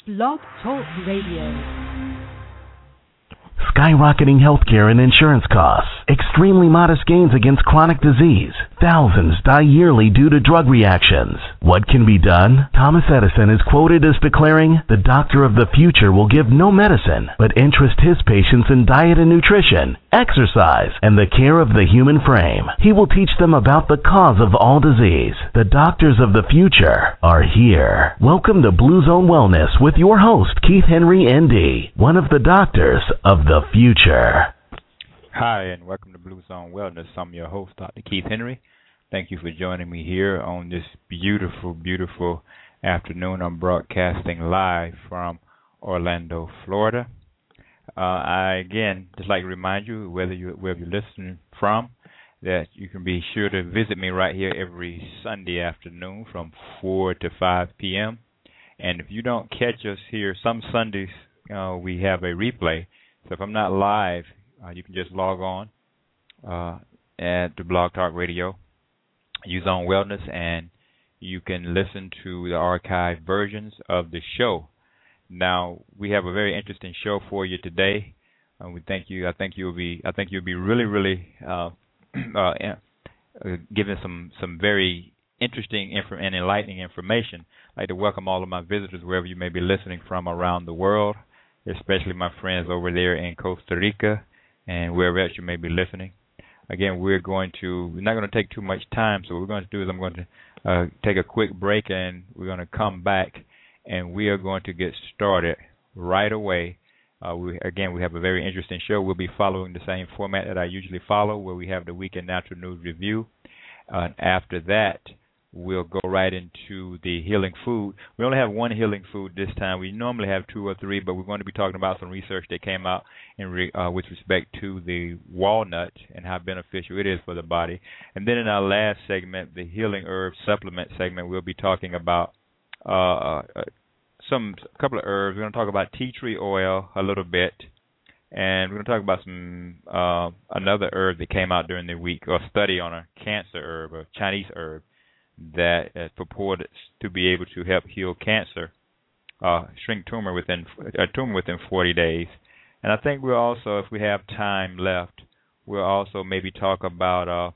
Blog Talk Radio. Skyrocketing healthcare and insurance costs, extremely modest gains against chronic disease. Thousands die yearly due to drug reactions. What can be done? Thomas Edison is quoted as declaring, "The doctor of the future will give no medicine, but interest his patients in diet and nutrition, exercise, and the care of the human frame. He will teach them about the cause of all disease. The doctors of the future are here." Welcome to Blue Zone Wellness with your host, Keith Henry, ND, one of the doctors of the future. Hi, and welcome to Blue Zone Wellness. I'm your host, Dr. Keith Henry. Thank you for joining me here on this beautiful, beautiful afternoon. I'm broadcasting live from Orlando, Florida. I, again, just like to remind you, wherever you're listening from, that you can be sure to visit me right here every Sunday afternoon from 4 to 5 p.m. And if you don't catch us here, some Sundays we have a replay. So if I'm not live, you can just log on at the Blog Talk Radio, use on Wellness, and you can listen to the archived versions of the show. Now, we have a very interesting show for you today. We thank you. I think you'll be really giving some very interesting and enlightening information. I'd like to welcome all of my visitors wherever you may be listening from around the world, especially my friends over there in Costa Rica and wherever else you may be listening. Again, we're not going to take too much time, so what we're going to do is I'm going to take a quick break, and we're going to come back, and we are going to get started right away. We have a very interesting show. We'll be following the same format that I usually follow, where we have the Weekend Natural News Review. After that, we'll go right into the healing food. We only have one healing food this time. We normally have 2 or 3, but we're going to be talking about some research that came out with respect to the walnut and how beneficial it is for the body. And then in our last segment, the healing herb supplement segment, we'll be talking about a couple of herbs. We're going to talk about tea tree oil a little bit, and we're going to talk about some another herb that came out during the week, or a study on a cancer herb, a Chinese herb, that purported to be able to help heal cancer, shrink tumor within 40 days. And I think we'll also, if we have time left, we'll also maybe talk about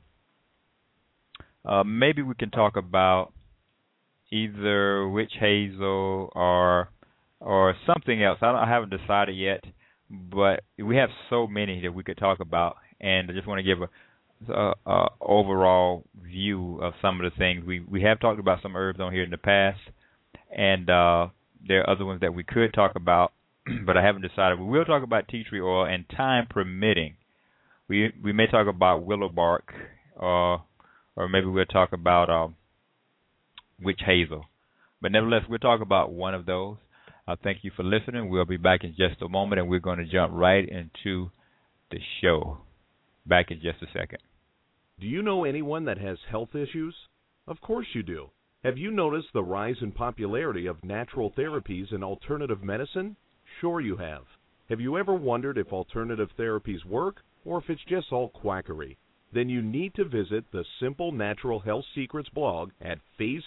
maybe we can talk about either witch hazel or something else. I haven't decided yet, but we have so many that we could talk about, and I just want to give a overall view of some of the things. We have talked about some herbs on here in the past, and there are other ones that we could talk about, but I haven't decided. We will talk about tea tree oil, and time permitting, we may talk about willow bark, or maybe we'll talk about witch hazel. But nevertheless, we'll talk about one of those. Thank you for listening. We'll be back in just a moment, and we're going to jump right into the show. Back in just a second. Do you know anyone that has health issues? Of course you do. Have you noticed the rise in popularity of natural therapies and alternative medicine? Sure you have. Have you ever wondered if alternative therapies work, or if it's just all quackery? Then you need to visit the Simple Natural Health Secrets blog at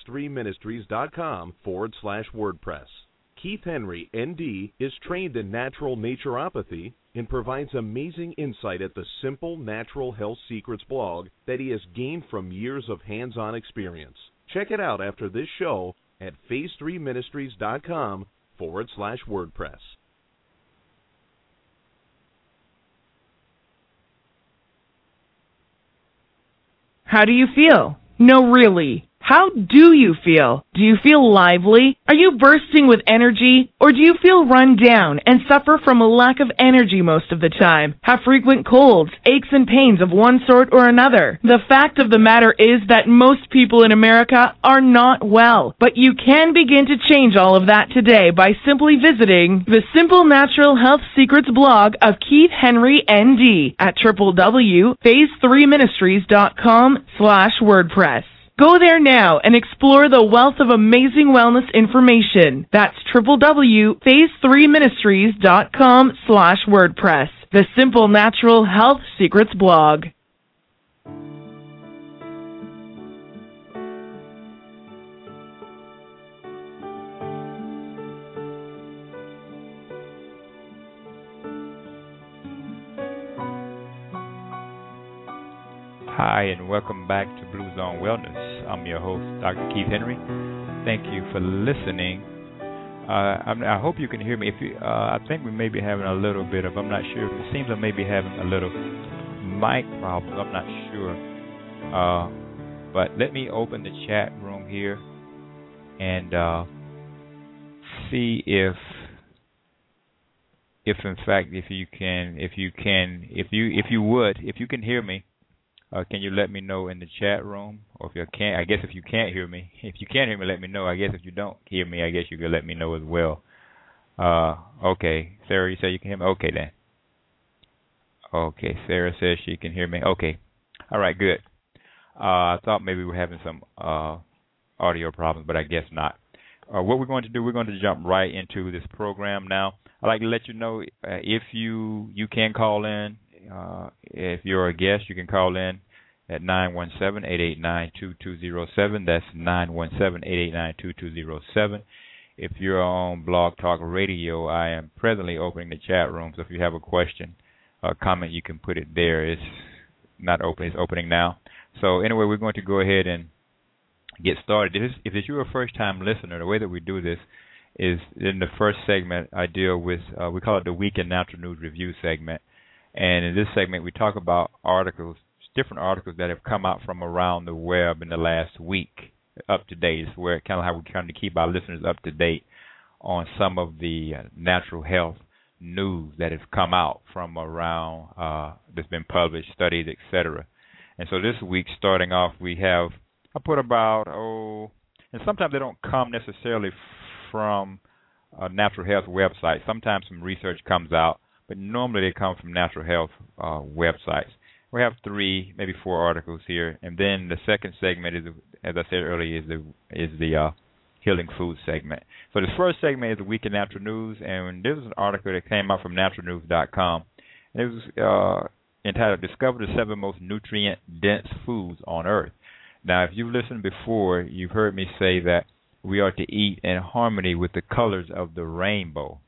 phase3ministries.com/WordPress. Keith Henry, ND, is trained in natural naturopathy and provides amazing insight at the Simple Natural Health Secrets blog that he has gained from years of hands-on experience. Check it out after this show at phase3ministries.com/WordPress. How do you feel? No, really. How do you feel? Do you feel lively? Are you bursting with energy? Or do you feel run down and suffer from a lack of energy most of the time? Have frequent colds, aches and pains of one sort or another? The fact of the matter is that most people in America are not well, but you can begin to change all of that today by simply visiting the Simple Natural Health Secrets blog of Keith Henry, ND at www.phase3ministries.com/WordPress. Go there now and explore the wealth of amazing wellness information. That's www.phase3ministries.com/WordPress. The Simple Natural Health Secrets blog. Hi, and welcome back to Blue Zone Wellness. I'm your host, Dr. Keith Henry. Thank you for listening. I hope you can hear me. I think we may be having a little bit of, I'm not sure. It seems I may be having a little mic problems. I'm not sure. But let me open the chat room here and see if in fact, if you can hear me. Can you let me know in the chat room? Or if you can't, I guess if you can't hear me. If you can't hear me, let me know. I guess if you don't hear me, I guess you can let me know as well. Okay. Sarah, you say you can hear me? Okay, then. Okay, Sarah says she can hear me. Okay. All right, good. I thought maybe we were having some audio problems, but I guess not. What we're going to do, we're going to jump right into this program now. I'd like to let you know if you can call in. If you're a guest, you can call in at 917-889-2207. That's 917-889-2207. If you're on Blog Talk Radio, I am presently opening the chat room. So if you have a question or comment, you can put it there. It's not open. It's opening now. So anyway, we're going to go ahead and get started. If you're a first-time listener, the way that we do this is in the first segment, I deal with, we call it the Week in Natural News Review segment. And in this segment, we talk about articles, different articles that have come out from around the web in the last week, up to date. It's where kind of how we kind of keep our listeners up to date on some of the natural health news that has come out from around, that's been published, studied, etc. And so this week, starting off, we have, I put about, and sometimes they don't come necessarily from a natural health website. Sometimes some research comes out, but normally they come from natural health websites. We have 3, maybe 4 articles here, and then the second segment is, as I said earlier, is the healing food segment. So the first segment is the Week in Natural News, and this is an article that came out from naturalnews.com. And it was entitled "Discover the 7 Most Nutrient-Dense Foods on Earth." Now, if you've listened before, you've heard me say that we are to eat in harmony with the colors of the rainbow,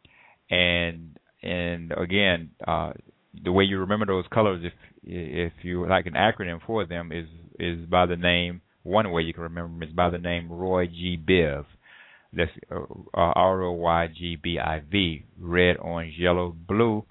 and again, the way you remember those colors, if you like an acronym for them, is by the name. One way you can remember them is by the name Roy G. Biv. That's ROYGBIV. Red, orange, yellow, blue.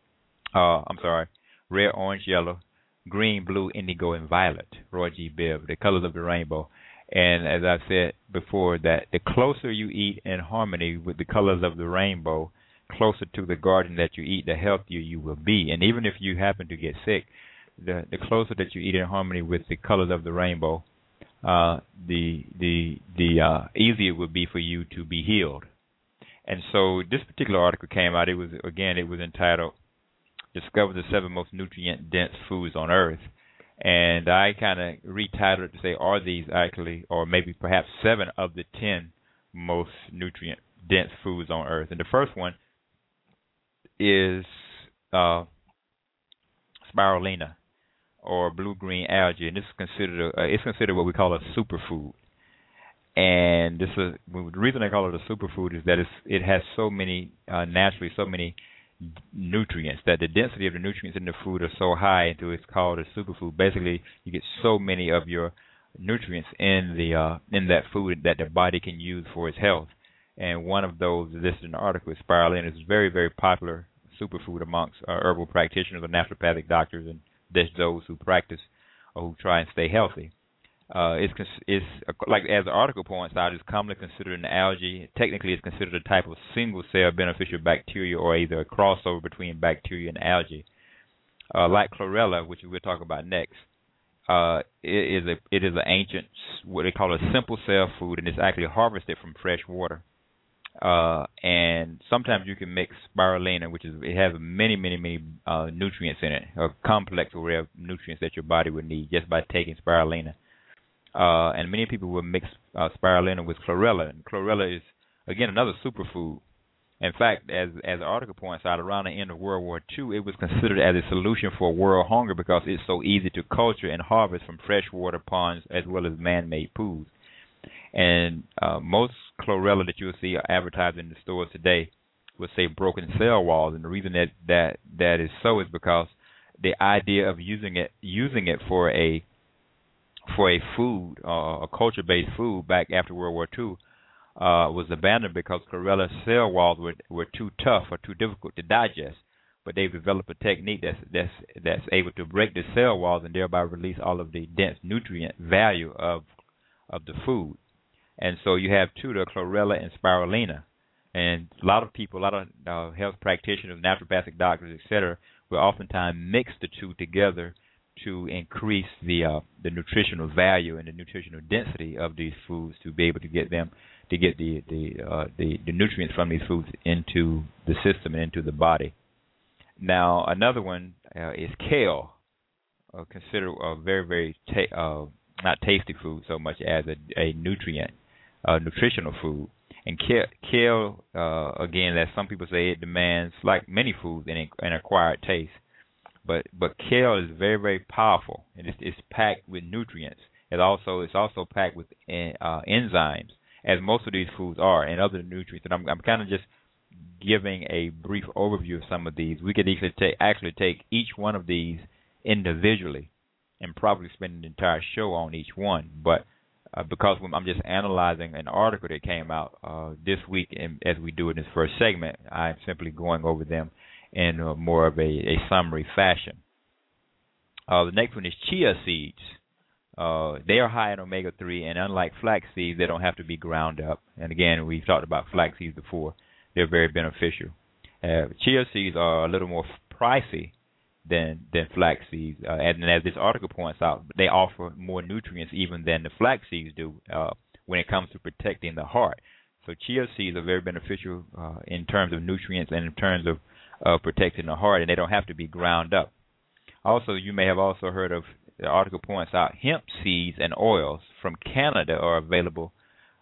Red, orange, yellow, green, blue, indigo, and violet. Roy G. Biv. The colors of the rainbow. And as I said before, that the closer you eat in harmony with the colors of the rainbow, closer to the garden that you eat, the healthier you will be. And even if you happen to get sick, the closer that you eat in harmony with the colors of the rainbow, the easier it would be for you to be healed. And so this particular article came out. It was entitled "Discover the 7 Most Nutrient-Dense Foods on Earth." And I kind of retitled it to say, are these actually, or maybe perhaps 7 of the 10 most nutrient-dense foods on Earth. And the first one is spirulina, or blue-green algae, and this is considered what we call a superfood. And the reason I call it a superfood is that it has so many naturally so many nutrients, that the density of the nutrients in the food are so high until it's called a superfood. Basically, you get so many of your nutrients in that food that the body can use for its health. And one of those listed in the article is spirulina. It's a very, very popular superfood amongst herbal practitioners or naturopathic doctors, and just those who practice or who try and stay healthy. It's like, as the article points out, it's commonly considered an algae. Technically, it's considered a type of single-cell beneficial bacteria, or either a crossover between bacteria and algae. Like chlorella, which we'll talk about next, it is an ancient, what they call a simple cell food, and it's actually harvested from fresh water. And sometimes you can mix spirulina, it has many nutrients in it, a complex array of nutrients that your body would need just by taking spirulina. And many people will mix spirulina with chlorella. And chlorella is, again, another superfood. In fact, as the article points out, around the end of World War II, it was considered as a solution for world hunger because it's so easy to culture and harvest from freshwater ponds as well as man-made pools. And most chlorella that you'll see advertised in the stores today will say broken cell walls. And the reason that is so is because the idea of using it for a food, a culture-based food back after World War II, was abandoned because chlorella cell walls were too tough or too difficult to digest. But they've developed a technique that's able to break the cell walls and thereby release all of the dense nutrient value of the food. And so you have two, the chlorella and spirulina. And a lot of people, a lot of health practitioners, naturopathic doctors, etc., will oftentimes mix the two together to increase the nutritional value and the nutritional density of these foods, to be able to get them to get the nutrients from these foods into the system and into the body. Now, another one is kale, considered a very, very not tasty food so much as a nutritional food. And kale, again, as some people say, it demands, like many foods, an acquired taste. But kale is very, very powerful, and it's packed with nutrients. It's also packed with enzymes, as most of these foods are, and other nutrients. And I'm kind of just giving a brief overview of some of these. We could actually take each one of these individually and probably spend an entire show on each one. But because I'm just analyzing an article that came out this week, and as we do in this first segment, I'm simply going over them in more of a summary fashion. The next one is chia seeds. They are high in omega-3, and unlike flax seeds, they don't have to be ground up. And again, we've talked about flax seeds before. They're very beneficial. Chia seeds are a little more pricey than flax seeds, and as this article points out, they offer more nutrients even than the flax seeds do when it comes to protecting the heart. So chia seeds are very beneficial in terms of nutrients and in terms of protecting the heart, and they don't have to be ground up. Also, you may have also heard of, the article points out, hemp seeds and oils from Canada are available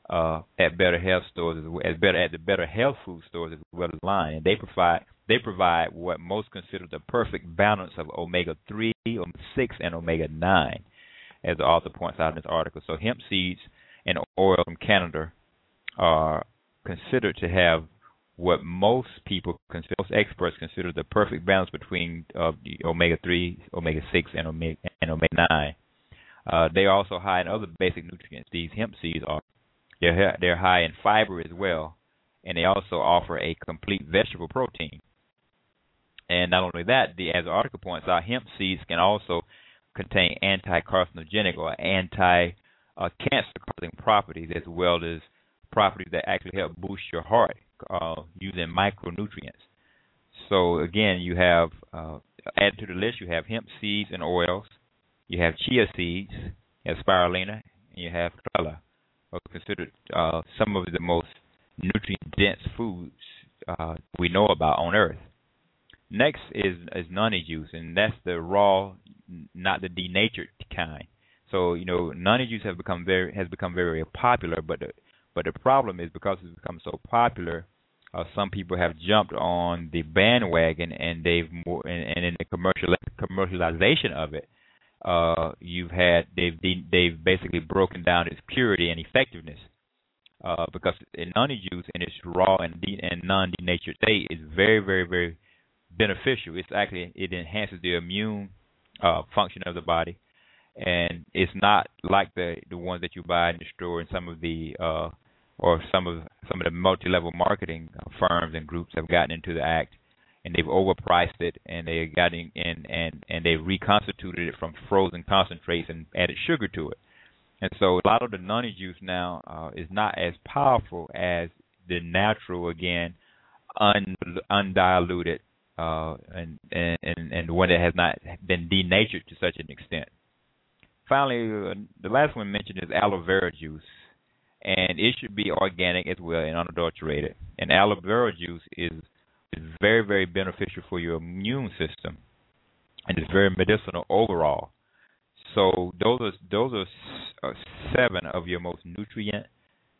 at Better Health stores, at the Better Health food stores as well as line, and they provide what most consider the perfect balance of omega-3, omega-6, and omega-9, as the author points out in this article. So hemp seeds and oil from Canada are considered to have what most experts consider the perfect balance between the omega-3, omega-6, and omega-9. They are also high in other basic nutrients. These hemp seeds are. They're high in fiber as well, and they also offer a complete vegetable protein. And not only that, as the article points out, hemp seeds can also contain anti-carcinogenic or anti-cancer-causing properties, as well as properties that actually help boost your heart using micronutrients. So again, you have added to the list, you have hemp seeds and oils, you have chia seeds, you have spirulina, and you have chlorella, are considered some of the most nutrient-dense foods we know about on Earth. Next is noni juice, and that's the raw, not the denatured kind. So noni juice has become very popular, but the problem is, because it's become so popular, some people have jumped on the bandwagon, and in the commercialization of it, they've basically broken down its purity and effectiveness, because noni juice in its raw and non-denatured state is very, very, very beneficial. It enhances the immune function of the body, and it's not like the ones that you buy in the store, and some of the multi-level marketing firms and groups have gotten into the act, and they've overpriced it, and they got in and they reconstituted it from frozen concentrates and added sugar to it. And so a lot of the noni juice now is not as powerful as the natural, again, undiluted and one that has not been denatured to such an extent. Finally, the last one mentioned is aloe vera juice, and it should be organic as well and unadulterated. And aloe vera juice is very, very beneficial for your immune system, and it's very medicinal overall. So those are 7 of your most nutrient-dense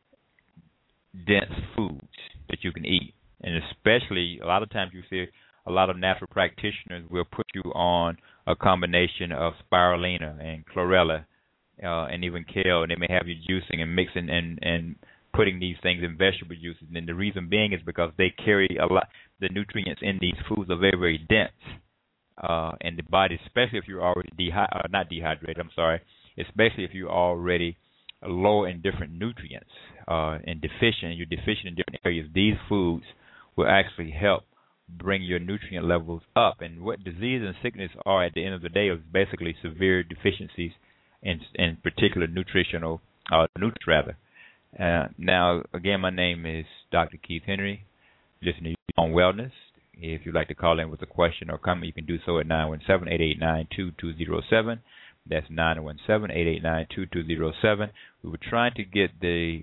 foods that you can eat. And especially, a lot of times you see a lot of natural practitioners will put you on a combination of spirulina and chlorella and even kale, and they may have you juicing and mixing and putting these things in vegetable juices. And the reason being is because they carry a lot. The nutrients in these foods are very, very dense. in the body, especially if you're already not dehydrated. I'm sorry, especially if you're already low in different nutrients and you're deficient in different areas. These foods will actually help bring your nutrient levels up. And what disease and sickness are at the end of the day is basically severe deficiencies in particular nutritional nutrients rather. Now, again, my name is Dr. Keith Henry. Listen to you on Wellness. If you'd like to call in with a question or comment, you can do so at 917-889-2207. That's 917-889-2207. We were trying to get the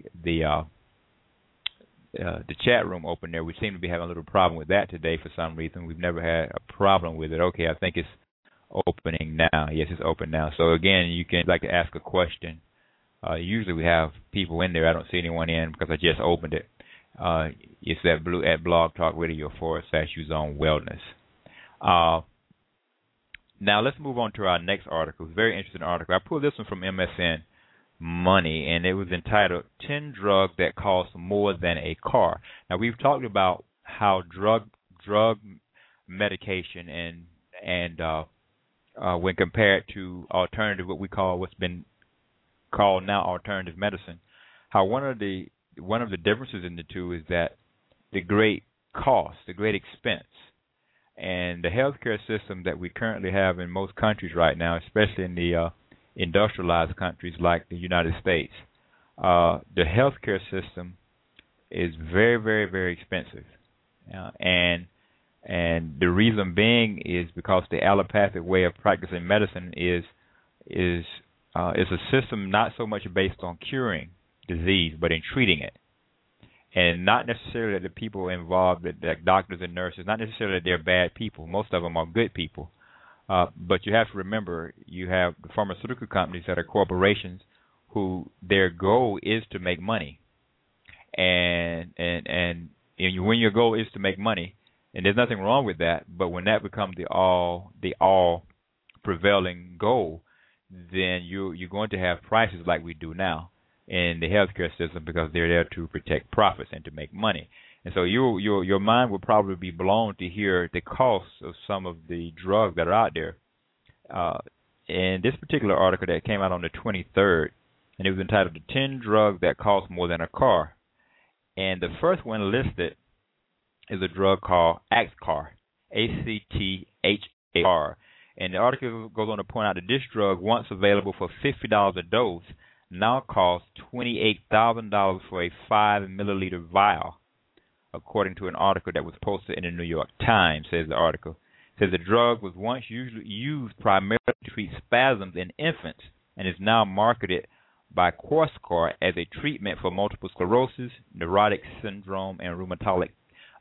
chat room open there. We seem to be having a little problem with that today for some reason. We've never had a problem with it. Okay, I think it's opening now. Yes, it's open now. So again, you can like to ask a question. Usually we have people in there. I don't see anyone in because I just opened it. It's at Blog Talk Radio /Use on Wellness. Now let's move on to our next article. It's a very interesting article. I pulled this one from MSN Money, and it was entitled 10 Drugs That Cost More Than a Car. Now we've talked about how drug medication and when compared to alternative, what's been called now alternative medicine, how one of the differences in the two is that the great cost, the great expense, and the healthcare system that we currently have in most countries right now, especially in the industrialized countries like the United States, the healthcare system is very, very, very expensive, and the reason being is because the allopathic way of practicing medicine is a system not so much based on curing disease, but in treating it. And not necessarily that the people involved, that doctors and nurses, not necessarily that they're bad people. Most of them are good people. But you have to remember, you have the pharmaceutical companies that are corporations who their goal is to make money. And when your goal is to make money, and there's nothing wrong with that, but when that becomes the all prevailing goal, then you're going to have prices like we do now in the healthcare system because they're there to protect profits and to make money. And so your mind will probably be blown to hear the costs of some of the drugs that are out there. In this particular article that came out on the 23rd, and it was entitled 10 Drugs That Cost More Than a Car. And the first one listed is a drug called Acthar, Acthar. And the article goes on to point out that this drug, once available for $50 a dose, now costs $28,000 for a 5-milliliter vial, according to an article that was posted in the New York Times, says the article. It says the drug was once usually used primarily to treat spasms in infants and is now marketed by Corsica as a treatment for multiple sclerosis, neurotic syndrome, and rheumatologic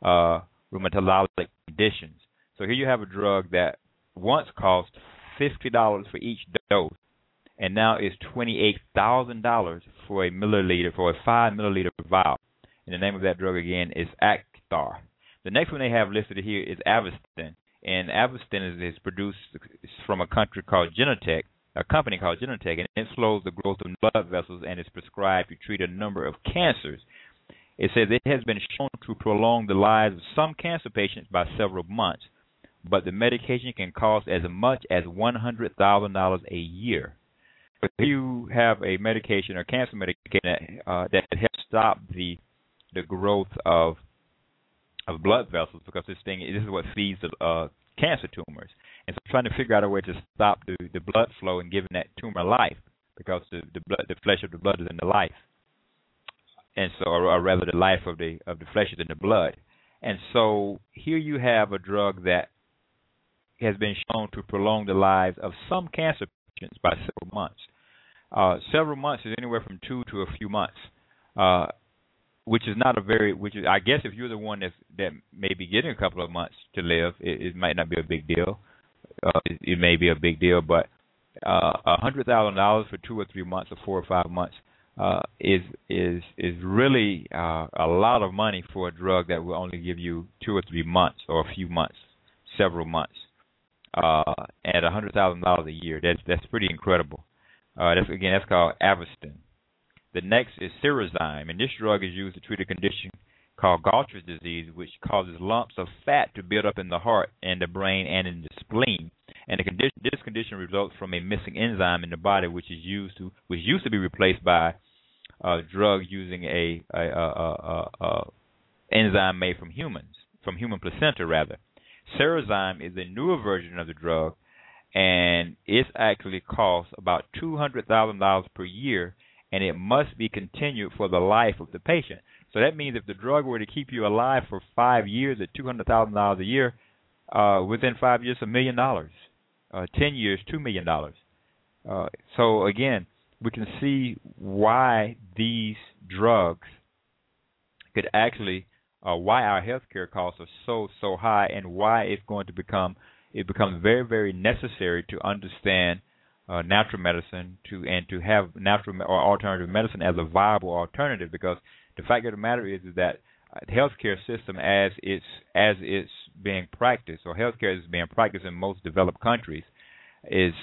conditions. So here you have a drug that once cost $50 for each dose, and now is $28,000 for a 5-milliliter vial. And the name of that drug again is Acthar. The next one they have listed here is Avastin, and Avastin is produced from a company called Genentech, and it slows the growth of blood vessels and is prescribed to treat a number of cancers. It says it has been shown to prolong the lives of some cancer patients by several months, but the medication can cost as much as $100,000 a year. If you have a medication or cancer medication that helps stop the growth of blood vessels, because this is what feeds the cancer tumors, and so trying to figure out a way to stop the blood flow and giving that tumor life, because the flesh of the blood is in the life, and so or rather the life of the flesh is in the blood, and so here you have a drug that has been shown to prolong the lives of some cancer patients by several months. Several months is anywhere from 2 to a few months, which is I guess if you're the one that may be getting a couple of months to live, it might not be a big deal. It may be a big deal, but $100,000 for 2 or 3 months or 4 or 5 months is really a lot of money for a drug that will only give you 2 or 3 months or a few months, several months, at $100,000 a year. That's pretty incredible. That's called Avastin. The next is Cerezyme, and this drug is used to treat a condition called Gaucher's disease, which causes lumps of fat to build up in the heart and the brain and in the spleen. And this condition results from a missing enzyme in the body, which used to be replaced by drugs using a enzyme made from human placenta rather. Cerezyme is a newer version of the drug, and it actually costs about $200,000 per year, and it must be continued for the life of the patient. So that means if the drug were to keep you alive for 5 years at $200,000 a year, within 5 years, $1 million. 10 years, $2 million. So again, we can see why these drugs could actually, why our healthcare costs are so high, and why it becomes very, very necessary to understand natural medicine and to have natural or alternative medicine as a viable alternative. Because the fact of the matter is that the healthcare system, as it's being practiced, or healthcare is being practiced in most developed countries, is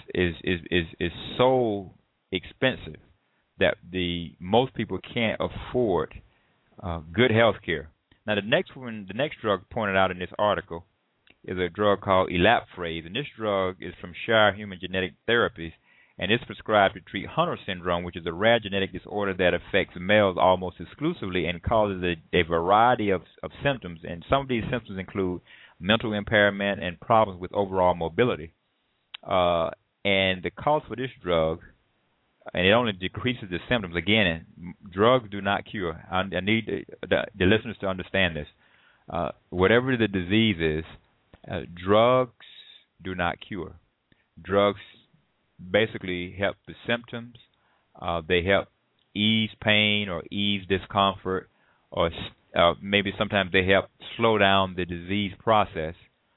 so expensive that most people can't afford good healthcare. Now, the next drug pointed out in this article is a drug called Elaphrase, and this drug is from Shire Human Genetic Therapies, and it's prescribed to treat Hunter syndrome, which is a rare genetic disorder that affects males almost exclusively and causes a variety of symptoms. And some of these symptoms include mental impairment and problems with overall mobility. And the cost for this drug, and it only decreases the symptoms. Again, drugs do not cure. I need the listeners to understand this. Whatever the disease is, drugs do not cure. Drugs basically help the symptoms. They help ease pain or ease discomfort, or maybe sometimes they help slow down the disease process.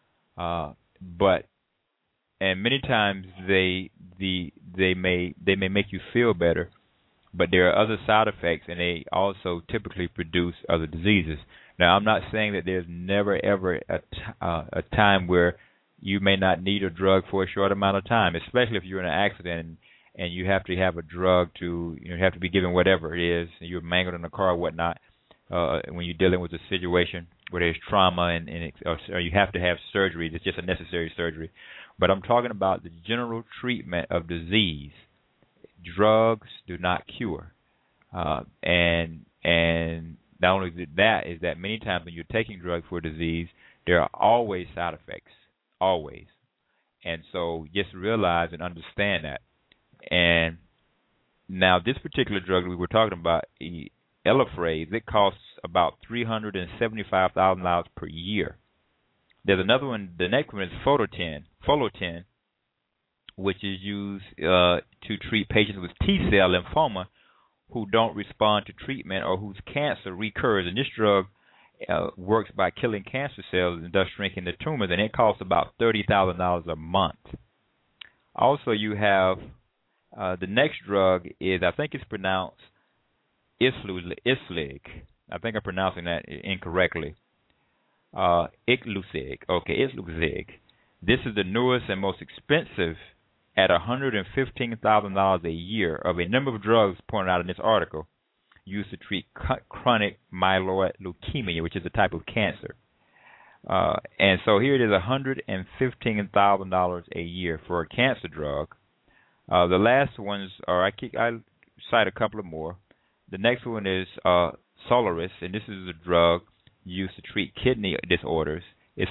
And many times they may make you feel better, but there are other side effects, and they also typically produce other diseases. Now, I'm not saying that there's never ever a time where you may not need a drug for a short amount of time, especially if you're in an accident and you have to have a drug to, you have to be given whatever it is, and you're mangled in a car or whatnot. When you're dealing with a situation where there's trauma or you have to have surgery, it's just a necessary surgery. But I'm talking about the general treatment of disease. Drugs do not cure. And not only that, is that many times when you're taking drugs for a disease, there are always side effects, always. And so just realize and understand that. And now this particular drug we were talking about, Elaphrase, it costs about $375,000 per year. There's another one. The next one is Pholotin, which is used to treat patients with T-cell lymphoma who don't respond to treatment or whose cancer recurs. And this drug works by killing cancer cells and thus shrinking the tumors, and it costs about $30,000 a month. Also, you have the next drug is, I think it's pronounced Islig. I think I'm pronouncing that incorrectly. Iclusig. Okay, Iclusig. This is the newest and most expensive at $115,000 a year of a number of drugs pointed out in this article used to treat chronic myeloid leukemia, which is a type of cancer. And so here it is, $115,000 a year for a cancer drug. The last ones are, I cite a couple of more. The next one is Solaris, and this is a drug used to treat kidney disorders. It's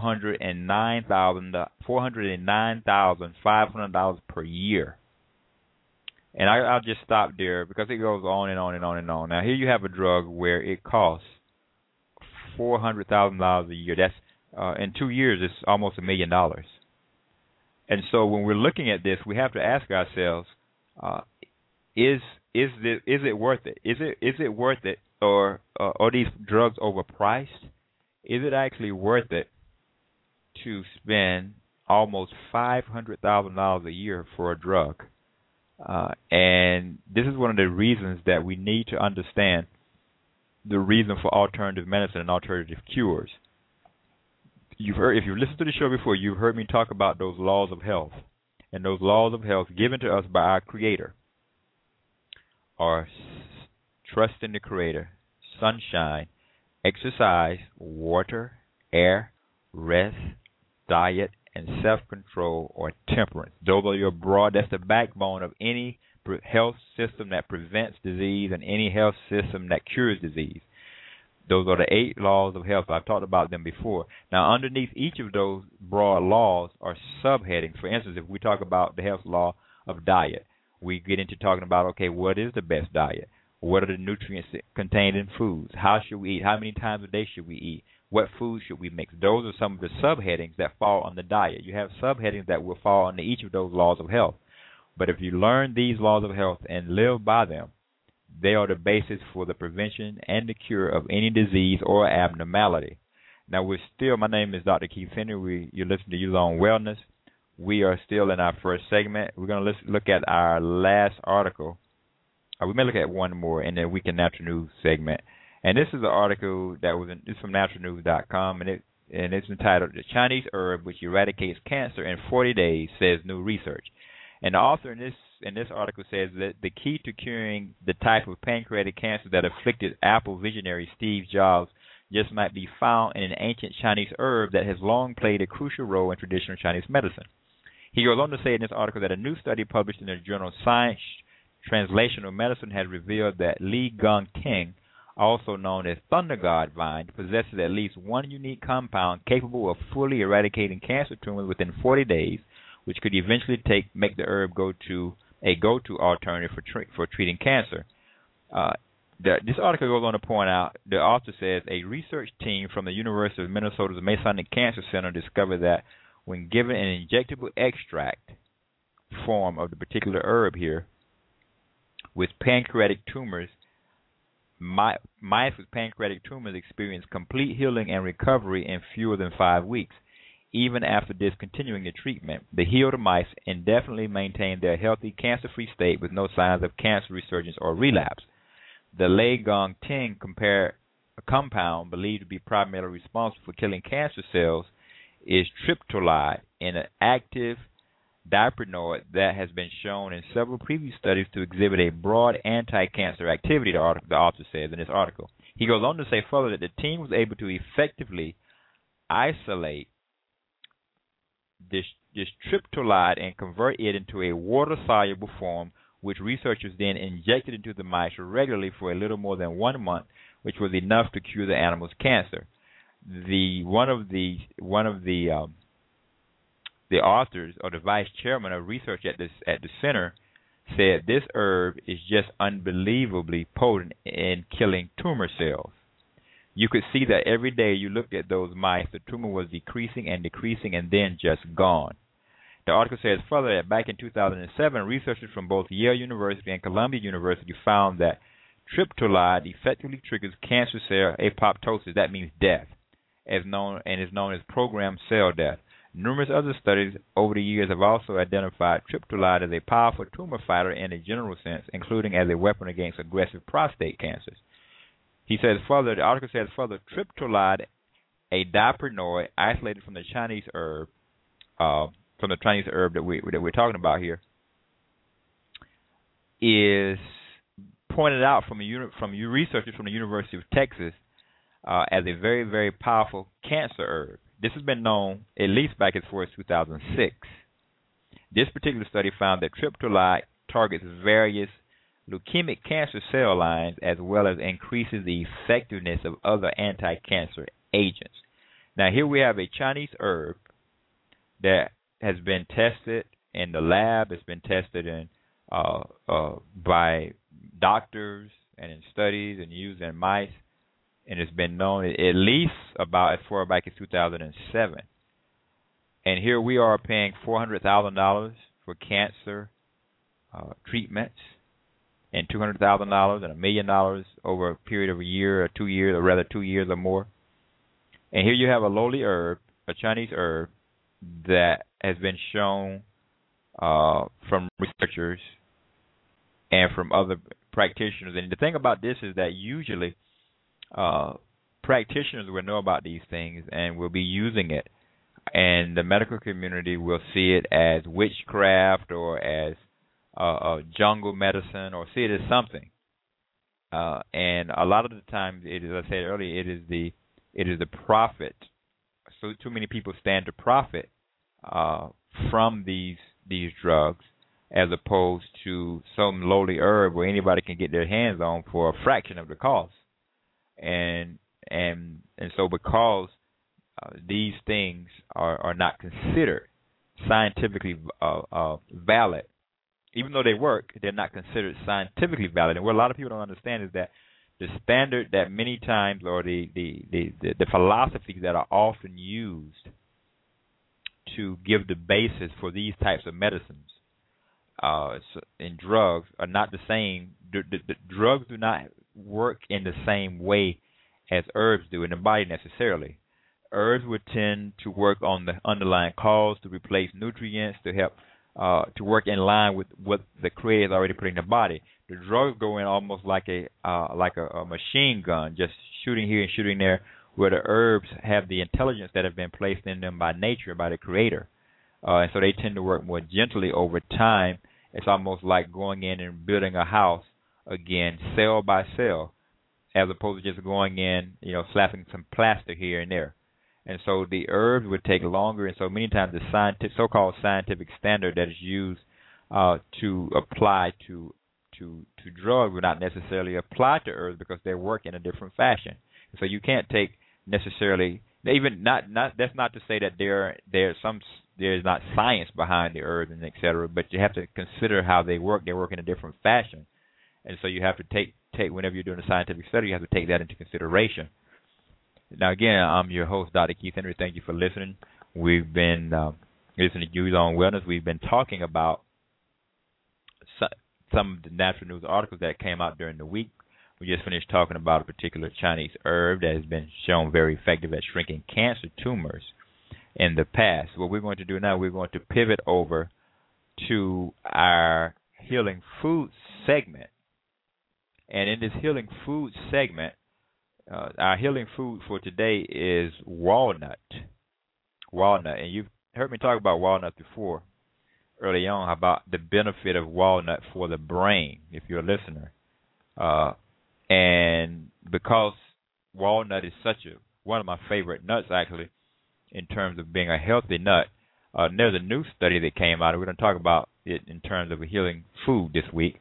$409,500 per year. And I'll just stop there because it goes on and on and on and on. Now, here you have a drug where it costs $400,000 a year. That's in 2 years, it's almost $1 million. And so when we're looking at this, we have to ask ourselves, is it worth it? Is it worth it, or are these drugs overpriced? Is it actually worth it to spend almost $500,000 a year for a drug? And this is one of the reasons that we need to understand the reason for alternative medicine and alternative cures. If you've listened to the show before, you've heard me talk about those laws of health. And those laws of health given to us by our Creator are trust in the Creator, sunshine, exercise, water, air, rest, diet, and self-control or temperance. Those are that's the backbone of any health system that prevents disease and any health system that cures disease. Those are the 8 laws of health. I've talked about them before. Now, underneath each of those broad laws are subheadings. For instance, if we talk about the health law of diet, we get into talking about, okay, what is the best diet? What are the nutrients contained in foods? How should we eat? How many times a day should we eat? What foods should we mix? Those are some of the subheadings that fall on the diet. You have subheadings that will fall under each of those laws of health. But if you learn these laws of health and live by them, they are the basis for the prevention and the cure of any disease or abnormality. Now, my name is Dr. Keith Henry. You're listening to You Long Wellness. We are still in our first segment. We're going to look at our last article. We may look at one more in the Week in Natural News segment. And this is an article it's from naturalnews.com, and it's entitled "The Chinese Herb Which Eradicates Cancer in 40 Days," says new research. And the author in this article says that the key to curing the type of pancreatic cancer that afflicted Apple visionary Steve Jobs just might be found in an ancient Chinese herb that has long played a crucial role in traditional Chinese medicine. He goes on to say in this article that a new study published in the journal Science Translational Medicine has revealed that Li Gong Ting, also known as Thunder God vine, possesses at least one unique compound capable of fully eradicating cancer tumors within 40 days, which could eventually make the herb a go-to alternative for treating cancer. This article goes on to point out, the author says, a research team from the University of Minnesota's Masonic Cancer Center discovered that when given an injectable extract form of the particular herb here with pancreatic tumors, mice with pancreatic tumors experience complete healing and recovery in fewer than 5 weeks. Even after discontinuing the treatment, the healed mice indefinitely maintained their healthy, cancer-free state with no signs of cancer resurgence or relapse. The Li Gong Ting compound, believed to be primarily responsible for killing cancer cells, is triptolide, an active dipyrenoid that has been shown in several previous studies to exhibit a broad anti-cancer activity, the author says in this article. He goes on to say further that the team was able to effectively isolate this triptolide and convert it into a water-soluble form, which researchers then injected into the mice regularly for a little more than 1 month, which was enough to cure the animal's cancer. One of the authors, or the vice chairman of research at the center, said this herb is just unbelievably potent in killing tumor cells. You could see that every day you looked at those mice, the tumor was decreasing and then just gone. The article says further that back in 2007, researchers from both Yale University and Columbia University found that triptolide effectively triggers cancer cell apoptosis, that means death, is known as programmed cell death. Numerous other studies over the years have also identified triptolide as a powerful tumor fighter in a general sense, including as a weapon against aggressive prostate cancers. He says further, the article says further, triptolide, a dipyrenoid isolated from the Chinese herb, that we're talking about here, is pointed out from researchers from the University of Texas as a very, very powerful cancer herb. This has been known at least back as far as 2006. This particular study found that triptolide targets various leukemic cancer cell lines as well as increases the effectiveness of other anti-cancer agents. Now here we have a Chinese herb that has been tested in the lab. It's been tested by doctors and in studies and used in mice, and it's been known at least about as far back as 2007. And here we are paying $400,000 for cancer treatments, and $200,000 and $1 million over a period of a year or 2 years, or rather 2 years or more. And here you have a lowly herb, a Chinese herb, that has been shown from researchers and from other practitioners. And the thing about this is that usually practitioners will know about these things and will be using it, and the medical community will see it as witchcraft or as jungle medicine, or see it as something. And a lot of the time, it is, as I said earlier, it is the profit. So too many people stand to profit from these drugs, as opposed to some lowly herb where anybody can get their hands on for a fraction of the cost. And so because these things are not considered scientifically valid, even though they work, they're not considered scientifically valid. And what a lot of people don't understand is that the standard that many times, or the philosophies that are often used to give the basis for these types of medicines and drugs are not the same. The drugs do not work in the same way as herbs do in the body necessarily. Herbs would tend to work on the underlying cause, to replace nutrients, to help to work in line with what the Creator has already put in the body. The drugs go in almost like a machine gun, just shooting here and shooting there, where the herbs have the intelligence that have been placed in them by nature, by the Creator. And so they tend to work more gently over time. It's almost like going in and building a house again, cell by cell, as opposed to just going in, slapping some plaster here and there. And so the herbs would take longer, and so many times the so-called scientific standard that is used to apply to drugs would not necessarily apply to herbs because they work in a different fashion. So you can't take necessarily, even not that's not to say that there's not science behind the herbs and et cetera, but you have to consider how they work. They work in a different fashion, and so you have to take whenever you're doing a scientific study, you have to take that into consideration. Now, again, I'm your host, Dr. Keith Henry. Thank you for listening. We've been listening to Youth on Wellness. We've been talking about some of the natural news articles that came out during the week. We just finished talking about a particular Chinese herb that has been shown very effective at shrinking cancer tumors in the past. What we're going to do now, we're going to pivot over to our Healing Food segment. And in this Healing Food segment, our healing food for today is walnut. Walnut. And you've heard me talk about walnut before, early on, about the benefit of walnut for the brain, if you're a listener. And because walnut is one of my favorite nuts, actually, in terms of being a healthy nut, there's a new study that came out. We're going to talk about it in terms of a healing food this week.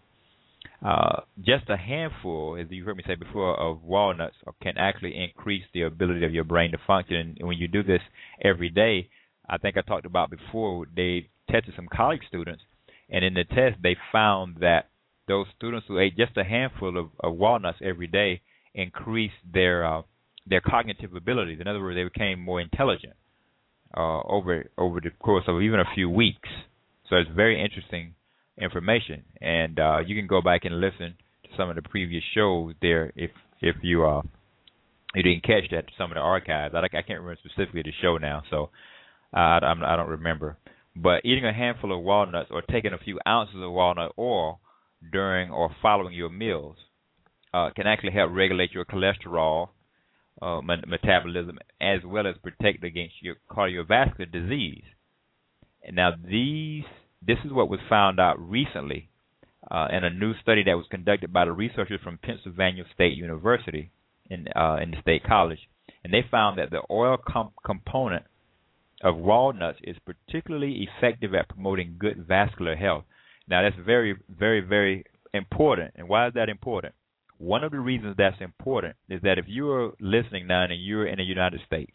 Just a handful, as you heard me say before, of walnuts can actually increase the ability of your brain to function. And when you do this every day, I think I talked about before, they tested some college students, and in the test they found that those students who ate just a handful of walnuts every day increased their cognitive abilities. In other words, they became more intelligent over the course of even a few weeks. So it's very interesting information, and you can go back and listen to some of the previous shows there if you didn't catch that, some of the archives. I can't remember specifically the show now, so I don't remember. But eating a handful of walnuts or taking a few ounces of walnut oil during or following your meals can actually help regulate your cholesterol metabolism, as well as protect against your cardiovascular disease. And now this is what was found out recently in a new study that was conducted by the researchers from Pennsylvania State University in the State College. And they found that the oil component of walnuts is particularly effective at promoting good vascular health. Now, that's very, very, very important. And why is that important? One of the reasons that's important is that if you're listening now and you're in the United States,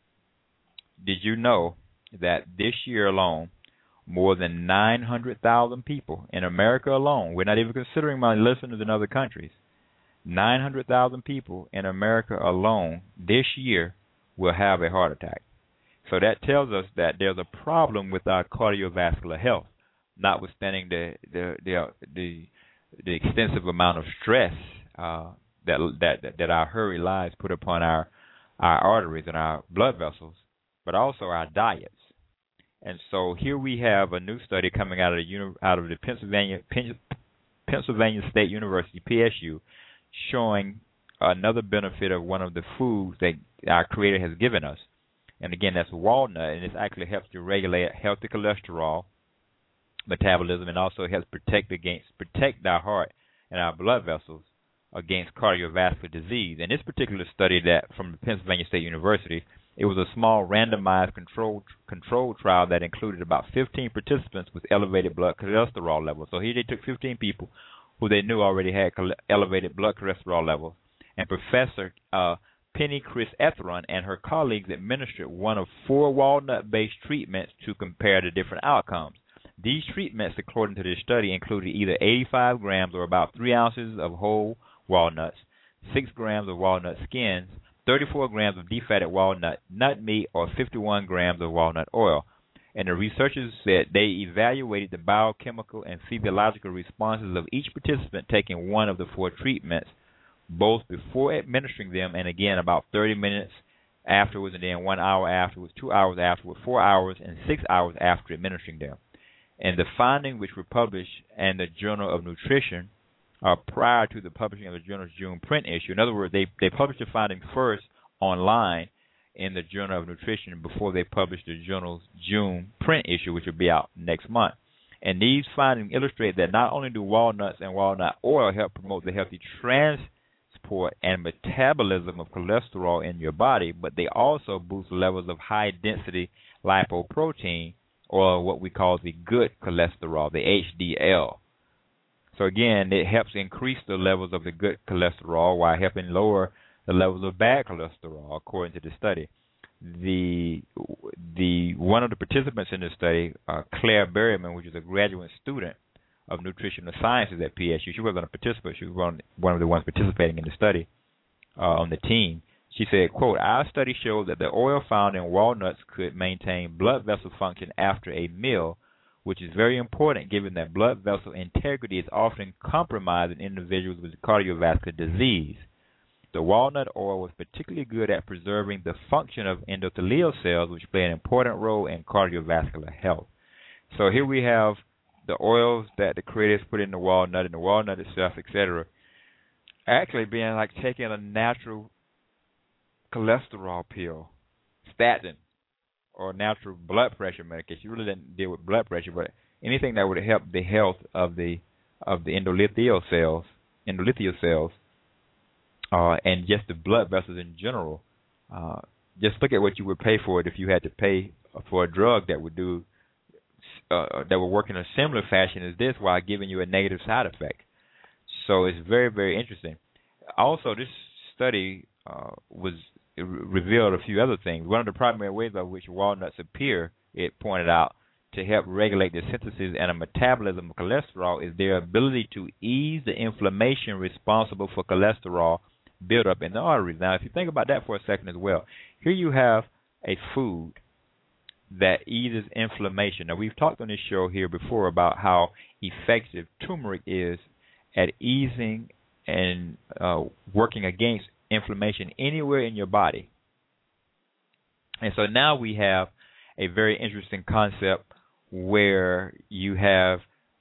did you know that this year alone, more than 900,000 people in America alone, we're not even considering my listeners in other countries, 900,000 people in America alone this year will have a heart attack. So that tells us that there's a problem with our cardiovascular health, notwithstanding the extensive amount of stress that our hurried lives put upon our arteries and our blood vessels, but also our diets. And so here we have a new study coming out of the Pennsylvania State University, PSU, showing another benefit of one of the foods that our Creator has given us. And again, that's walnut, and it actually helps to regulate healthy cholesterol metabolism, and also helps protect our heart and our blood vessels against cardiovascular disease. In this particular study that from Pennsylvania State University, it was a small randomized controlled trial that included about 15 participants with elevated blood cholesterol levels. So here they took 15 people who they knew already had elevated blood cholesterol levels, and Professor Penny Chris Etheron and her colleagues administered one of 4 walnut-based treatments to compare the different outcomes. These treatments, according to this study, included either 85 grams or about 3 ounces of whole walnuts, 6 grams of walnut skins, 34 grams of defatted walnut nut meat, or 51 grams of walnut oil. And the researchers said they evaluated the biochemical and physiological responses of each participant taking one of the 4 treatments, both before administering them and again about 30 minutes afterwards, and then 1 hour afterwards, 2 hours afterwards, 4 hours, and 6 hours after administering them. And the findings, which were published in the Journal of Nutrition prior to the publishing of the journal's June print issue. In other words, they published the findings first online in the Journal of Nutrition before they published the journal's June print issue, which will be out next month. And these findings illustrate that not only do walnuts and walnut oil help promote the healthy transport and metabolism of cholesterol in your body, but they also boost levels of high-density lipoprotein, or what we call the good cholesterol, the HDL. So again, it helps increase the levels of the good cholesterol while helping lower the levels of bad cholesterol, according to the study. The one of the participants in the study, Claire Berryman, which is a graduate student of nutritional sciences at PSU, she wasn't a participant; she was one of the ones participating in the study on the team. She said, quote, "Our study showed that the oil found in walnuts could maintain blood vessel function after a meal, which is very important given that blood vessel integrity is often compromised in individuals with cardiovascular disease. The walnut oil was particularly good at preserving the function of endothelial cells, which play an important role in cardiovascular health." So here we have the oils that the creators put in the walnut and the walnut itself, etc., actually being like taking a natural cholesterol pill, statin, or natural blood pressure medication. You really didn't deal with blood pressure, but anything that would help the health of the endothelial cells, and just the blood vessels in general. Just look at what you would pay for it if you had to pay for a drug that would do that would work in a similar fashion as this while giving you a negative side effect. So it's very, very interesting. Also, this study revealed a few other things. One of the primary ways by which walnuts appear, it pointed out, to help regulate the synthesis and a metabolism of cholesterol is their ability to ease the inflammation responsible for cholesterol buildup in the arteries. Now, if you think about that for a second as well, here you have a food that eases inflammation. Now, we've talked on this show here before about how effective turmeric is at easing and working against inflammation anywhere in your body. And so now we have a very interesting concept where you have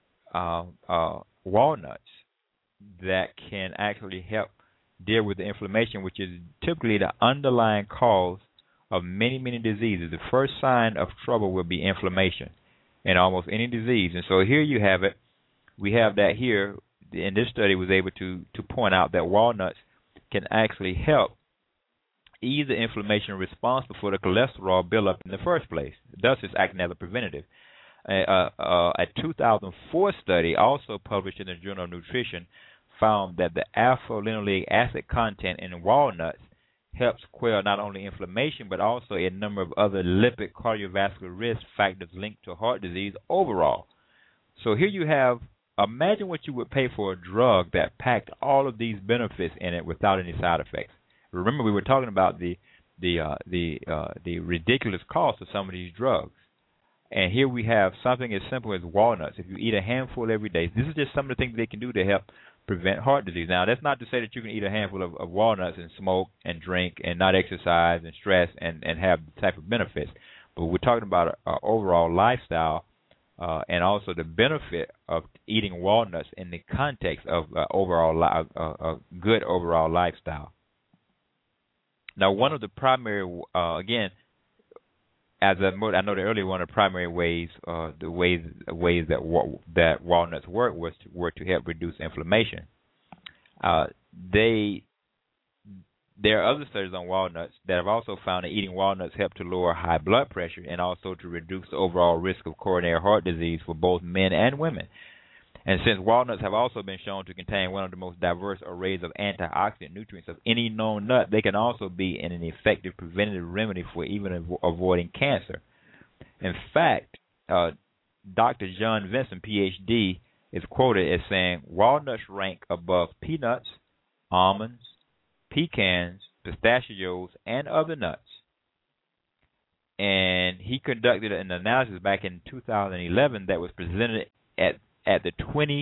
walnuts that can actually help deal with the inflammation, which is typically the underlying cause of many, many diseases. The first sign of trouble will be inflammation in almost any disease. And so here you have it. We have that here. And this study was able to point out that walnuts can actually help ease the inflammation responsible for the cholesterol buildup in the first place. Thus, it's acting as a preventative. A 2004 study, also published in the Journal of Nutrition, found that the alpha-linoleic acid content in walnuts helps quell not only inflammation but also a number of other lipid cardiovascular risk factors linked to heart disease overall. So here you have, imagine what you would pay for a drug that packed all of these benefits in it without any side effects. Remember, we were talking about the ridiculous cost of some of these drugs. And here we have something as simple as walnuts. If you eat a handful every day, this is just some of the things they can do to help prevent heart disease. Now, that's not to say that you can eat a handful of walnuts and smoke and drink and not exercise and stress and have the type of benefits. But we're talking about an overall lifestyle and also the benefit of eating walnuts in the context of a good overall lifestyle. Now, one of the primary, again, as I noted earlier, one of the primary ways, the ways that walnuts work were to help reduce inflammation. there are other studies on walnuts that have also found that eating walnuts help to lower high blood pressure and also to reduce the overall risk of coronary heart disease for both men and women. And since walnuts have also been shown to contain one of the most diverse arrays of antioxidant nutrients of any known nut, they can also be an effective preventative remedy for even avoiding cancer. In fact, Dr. John Vincent, Ph.D., is quoted as saying, walnuts rank above peanuts, almonds, pecans, pistachios, and other nuts. And he conducted an analysis back in 2011 that was presented at the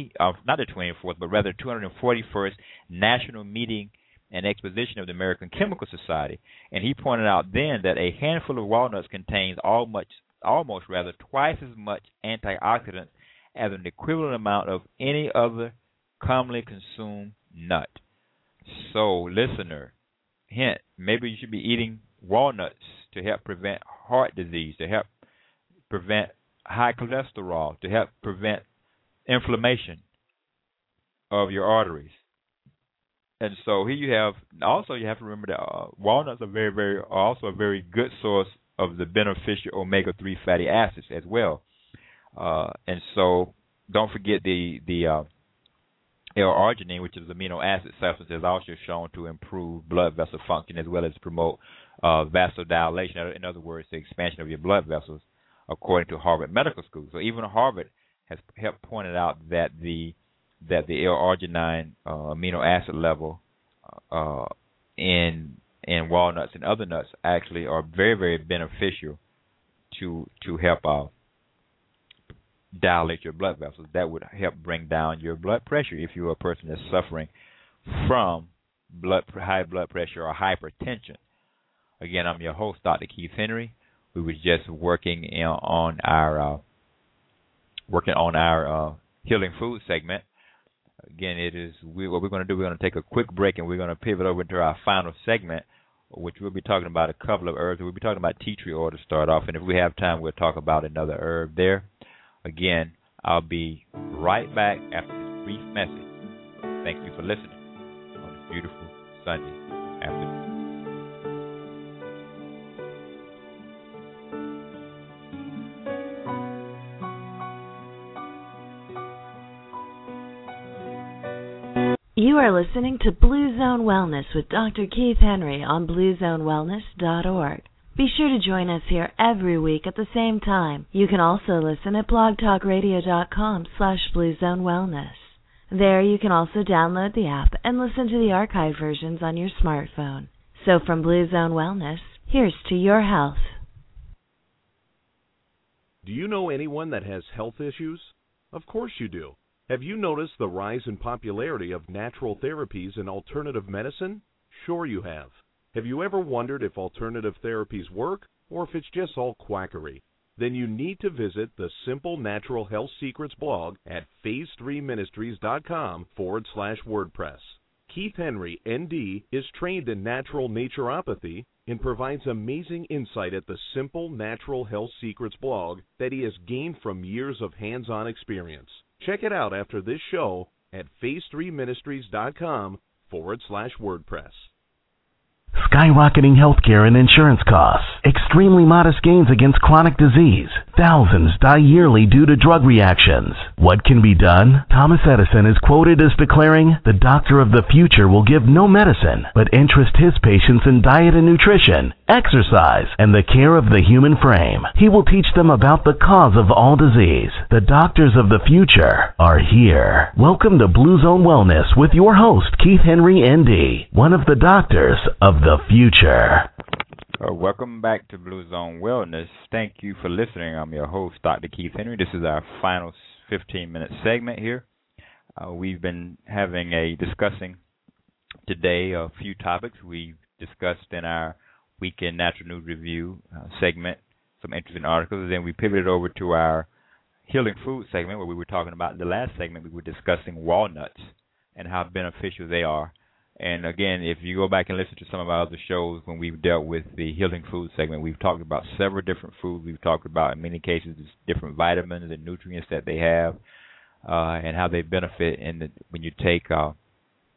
241st National Meeting and Exposition of the American Chemical Society. And he pointed out then that a handful of walnuts contains almost twice as much antioxidants as an equivalent amount of any other commonly consumed nut. So, listener, hint, maybe you should be eating walnuts to help prevent heart disease, to help prevent high cholesterol, to help prevent inflammation of your arteries. And so here you have to remember that walnuts are also a very good source of the beneficial omega-3 fatty acids as well. And so don't forget the L-arginine, which is amino acid substance, is also shown to improve blood vessel function as well as promote vasodilation. In other words, the expansion of your blood vessels, according to Harvard Medical School. So even Harvard has helped pointed out that the L-arginine amino acid level in walnuts and other nuts actually are very, very beneficial to help dilate your blood vessels. That would help bring down your blood pressure if you're a person that's suffering from high blood pressure or hypertension. Again, I'm your host, Dr. Keith Henry. We were just working on our healing food segment. Again, what we're going to do. We're going to take a quick break, and we're going to pivot over to our final segment, which we'll be talking about a couple of herbs. We'll be talking about tea tree oil to start off, and if we have time, we'll talk about another herb there. Again, I'll be right back after this brief message. Thank you for listening on this beautiful Sunday afternoon. You are listening to Blue Zone Wellness with Dr. Keith Henry on BlueZoneWellness.org. Be sure to join us here every week at the same time. You can also listen at blogtalkradio.com/BlueZoneWellness. There you can also download the app and listen to the archive versions on your smartphone. So from Blue Zone Wellness, here's to your health. Do you know anyone that has health issues? Of course you do. Have you noticed the rise in popularity of natural therapies and alternative medicine? Sure you have. Have you ever wondered if alternative therapies work or if it's just all quackery? Then you need to visit the Simple Natural Health Secrets blog at phase3ministries.com/WordPress. Keith Henry, ND, is trained in natural naturopathy and provides amazing insight at the Simple Natural Health Secrets blog that he has gained from years of hands-on experience. Check it out after this show at phase3ministries.com/WordPress. Skyrocketing healthcare and insurance costs, extremely modest gains against chronic disease. Thousands die yearly due to drug reactions. What can be done? Thomas Edison is quoted as declaring, "The doctor of the future will give no medicine, but interest his patients in diet and nutrition, exercise, and the care of the human frame. He will teach them about the cause of all disease. The doctors of the future are here." Welcome to Blue Zone Wellness with your host, Keith Henry, ND, one of the doctors of the future. Welcome back to Blue Zone Wellness. Thank you for listening. I'm your host, Dr. Keith Henry. This is our final 15-minute segment here. We've been discussing today a few topics. We've discussed in our Weekend Natural News Review segment some interesting articles. And then we pivoted over to our Healing Food segment where we were talking about the last segment. We were discussing walnuts and how beneficial they are. And again, if you go back and listen to some of our other shows when we've dealt with the Healing Food segment, we've talked about several different foods. We've talked about, in many cases, different vitamins and nutrients that they have and how they benefit when you take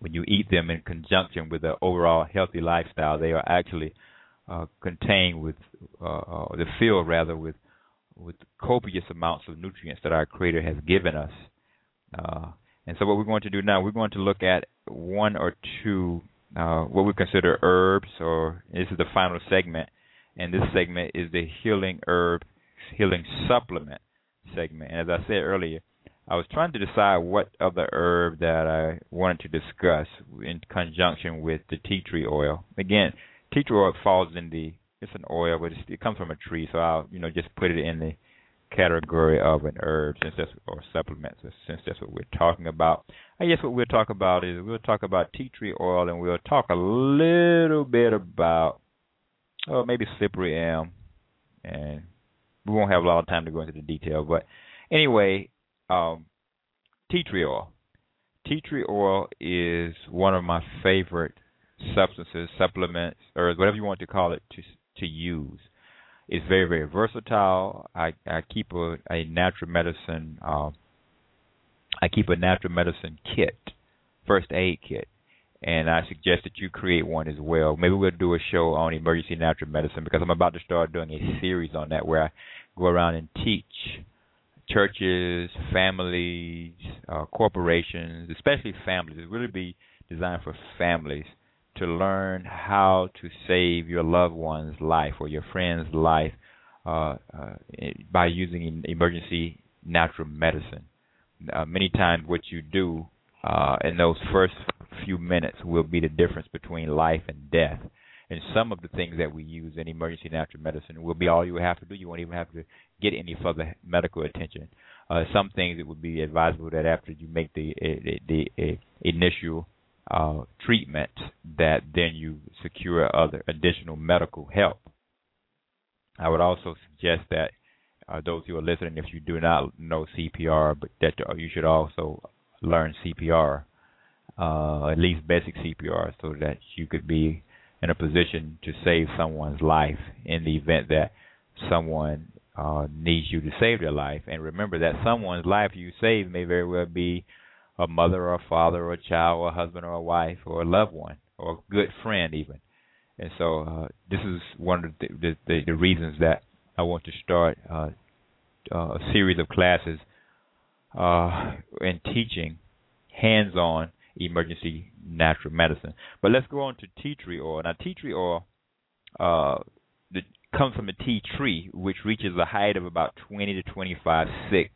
when you eat them in conjunction with the overall healthy lifestyle, they are actually contained with, the filled rather with copious amounts of nutrients that our Creator has given us. And so what we're going to do now, we're going to look at one or two what we consider herbs, or this is the final segment, and this segment is the healing supplement segment. And as I said earlier, I was trying to decide what other herb that I wanted to discuss in conjunction with the tea tree oil. Again, tea tree oil falls in it's an oil, but it comes from a tree, so I'll just put it in the category of an herb or supplement, since that's what we're talking about. I guess what we'll talk about is we'll talk about tea tree oil, and we'll talk a little bit about maybe slippery elm, and we won't have a lot of time to go into the detail. But anyway, tea tree oil. Tea tree oil is one of my favorite substances, supplements, or whatever you want to call it, to use. It's very, very versatile. I keep a natural medicine. I keep a natural medicine kit, first aid kit, and I suggest that you create one as well. Maybe we'll do a show on emergency natural medicine, because I'm about to start doing a series on that where I go around and teach churches, families, corporations, especially families. It really be designed for families to learn how to save your loved one's life or your friend's life by using emergency natural medicine. Many times what you do in those first few minutes will be the difference between life and death. And some of the things that we use in emergency natural medicine will be all you have to do. You won't even have to get any further medical attention. Some things it would be advisable that after you make the initial treatment, that then you secure other additional medical help. I would also suggest that those who are listening, if you do not know CPR, but that you should also learn CPR, at least basic CPR, so that you could be in a position to save someone's life in the event that someone needs you to save their life. And remember that someone's life you save may very well be a mother or a father or a child or a husband or a wife or a loved one or a good friend even. And so this is one of the reasons that I want to start a series of classes in teaching hands-on emergency natural medicine. But let's go on to tea tree oil. Now, tea tree oil comes from a tea tree, which reaches a height of about 20 to 25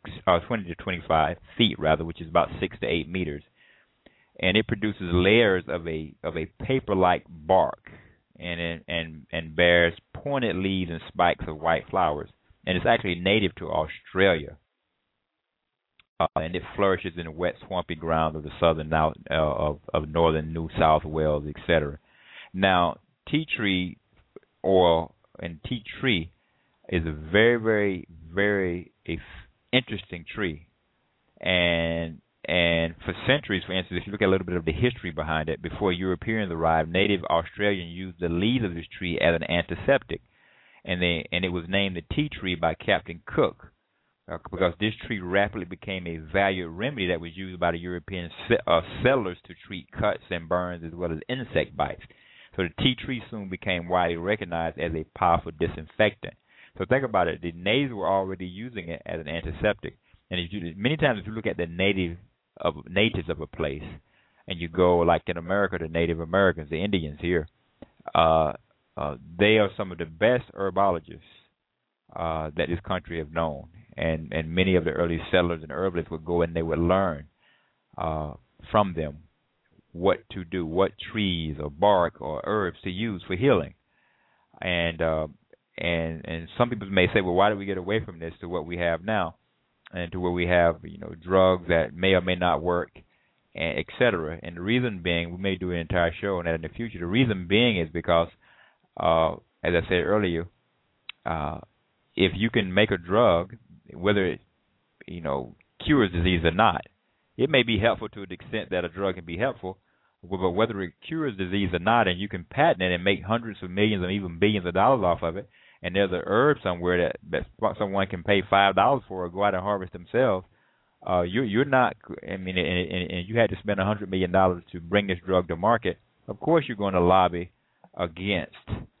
feet, rather, which is about 6 to 8 meters, and it produces layers of a paper-like bark, and bears pointed leaves and spikes of white flowers, and it's actually native to Australia, and it flourishes in wet, swampy ground of the southern of northern New South Wales, etc. Now, tea tree oil and tea tree is a very, very, very interesting tree, and for centuries, for instance, if you look at a little bit of the history behind it, before Europeans arrived, native Australians used the leaves of this tree as an antiseptic, and it was named the tea tree by Captain Cook, because this tree rapidly became a valued remedy that was used by the European settlers to treat cuts and burns as well as insect bites. So the tea tree soon became widely recognized as a powerful disinfectant. So think about it. The natives were already using it as an antiseptic. And many times if you look at the natives of a place, and you go like in America, the Native Americans, the Indians here, they are some of the best herbologists that this country have known. And many of the early settlers and herbalists would go and they would learn from them what to do, what trees or bark or herbs to use for healing. And some people may say, well, why did we get away from this to what we have now, and to where we have drugs that may or may not work, and et cetera. And the reason being, we may do an entire show on that in the future. The reason being is because, as I said earlier, if you can make a drug, whether it cures disease or not, it may be helpful to the extent that a drug can be helpful, but whether it cures disease or not, and you can patent it and make hundreds of millions or even billions of dollars off of it, and there's a herb somewhere that someone can pay $5 for or go out and harvest themselves, you're not. I mean, and you had to spend $100 million to bring this drug to market. Of course, you're going to lobby against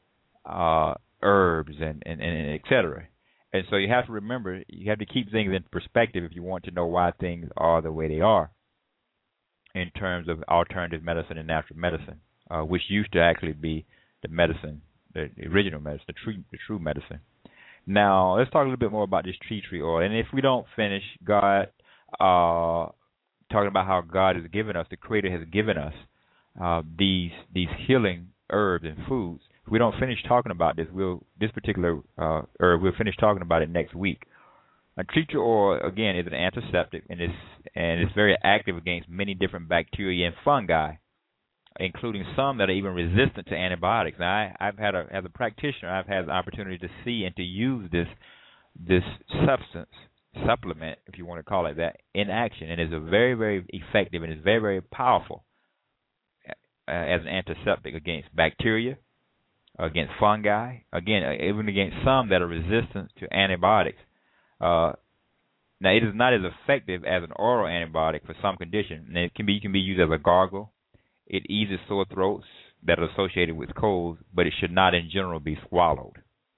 herbs and et cetera. And so you have to remember, you have to keep things in perspective if you want to know why things are the way they are in terms of alternative medicine and natural medicine, which used to actually be the medicine, the original medicine, the true medicine. Now, let's talk a little bit more about this tea tree oil. And if we don't finish, God, talking about how God has given us, the Creator has given us these healing herbs and foods. If we don't finish talking about this particular herb, we'll finish talking about it next week. Tea tree oil, again, is an antiseptic, and it's very active against many different bacteria and fungi, including some that are even resistant to antibiotics. Now, as a practitioner, I've had the opportunity to see and to use this supplement, if you want to call it that, in action, and it's a very, very effective and it's very, very powerful as an antiseptic against bacteria, against fungi, again, even against some that are resistant to antibiotics. Now, it is not as effective as an oral antibiotic for some conditions, and it can be used as a gargle. It eases sore throats that are associated with colds, but it should not in general be swallowed.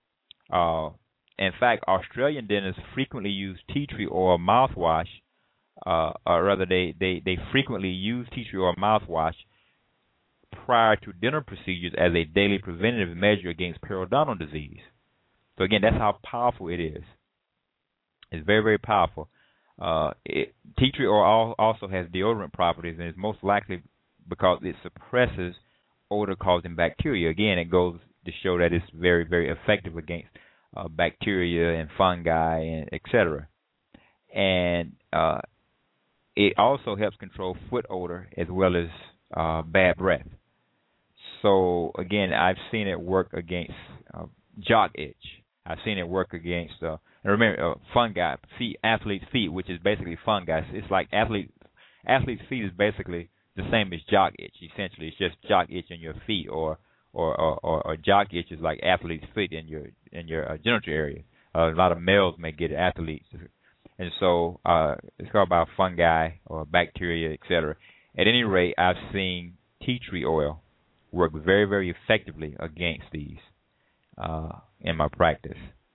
In fact, Australian dentists frequently use tea tree oil mouthwash, or rather they frequently use tea tree oil mouthwash prior to dental procedures as a daily preventative measure against periodontal disease. So again, that's how powerful it is. It's very, very powerful. Tea tree oil also has deodorant properties, and it's most likely because it suppresses odor-causing bacteria. Again, it goes to show that it's very, very effective against bacteria and fungi and etc. And it also helps control foot odor as well as bad breath. So again, I've seen it work against jock itch. I've seen it work against, and remember, fungi, athlete's feet, which is basically fungi. It's like athlete's feet is basically the same as jock itch. Essentially, it's just jock itch in your feet, or jock itch is like athlete's feet in your genital area. A lot of males may get athletes, and so it's called by fungi or bacteria, etc. At any rate, I've seen tea tree oil work very, very effectively against these in my practice.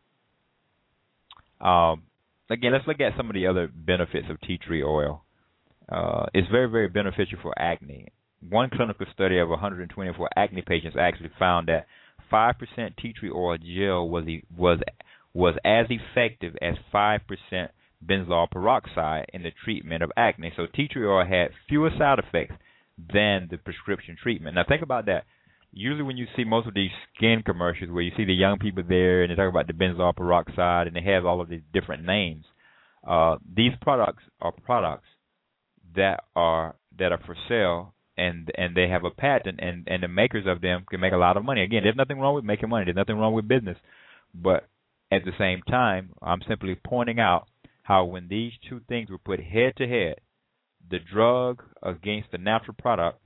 Again, let's look at some of the other benefits of tea tree oil. It's very, very beneficial for acne. One clinical study of 124 acne patients actually found that 5% tea tree oil gel was as effective as 5% benzoyl peroxide in the treatment of acne. So tea tree oil had fewer side effects than the prescription treatment. Now think about that. Usually when you see most of these skin commercials where you see the young people there and they talk about the benzoyl peroxide and they have all of these different names, these products are products that are for sale, and they have a patent, and the makers of them can make a lot of money. Again, there's nothing wrong with making money. There's nothing wrong with business. But at the same time, I'm simply pointing out how when these two things were put head to head, the drug against the natural product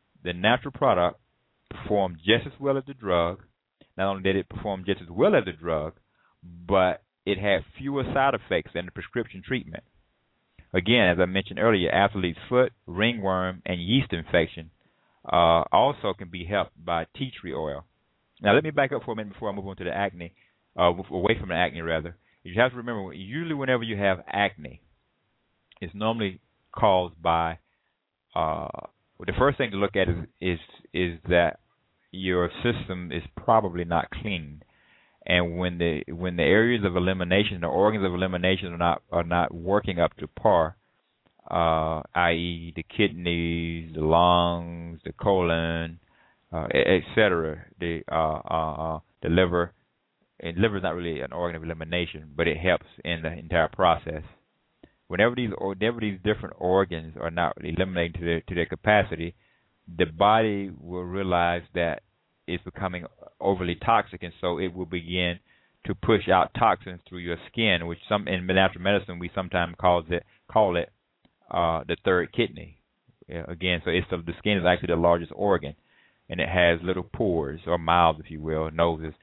performed just as well as the drug. Not only did it perform just as well as the drug, but it had fewer side effects than the prescription treatment. Again, as I mentioned earlier, athlete's foot, ringworm, and yeast infection also can be helped by tea tree oil. Now, let me back up for a minute before I move on to the acne, away from the acne, rather. You have to remember, usually whenever you have acne, it's normally caused by, the first thing to look at is that your system is probably not clean. And when the areas of elimination, the organs of elimination are not working up to par, i.e. the kidneys, the lungs, the colon, etc., the liver. And liver is not really an organ of elimination, but it helps in the entire process. Whenever these different organs are not eliminated to their capacity, the body will realize that it's becoming overly toxic, and so it will begin to push out toxins through your skin, which in natural medicine we sometimes call it the third kidney. Again, so the skin is actually the largest organ, and it has little pores or mouths, if you will, noses,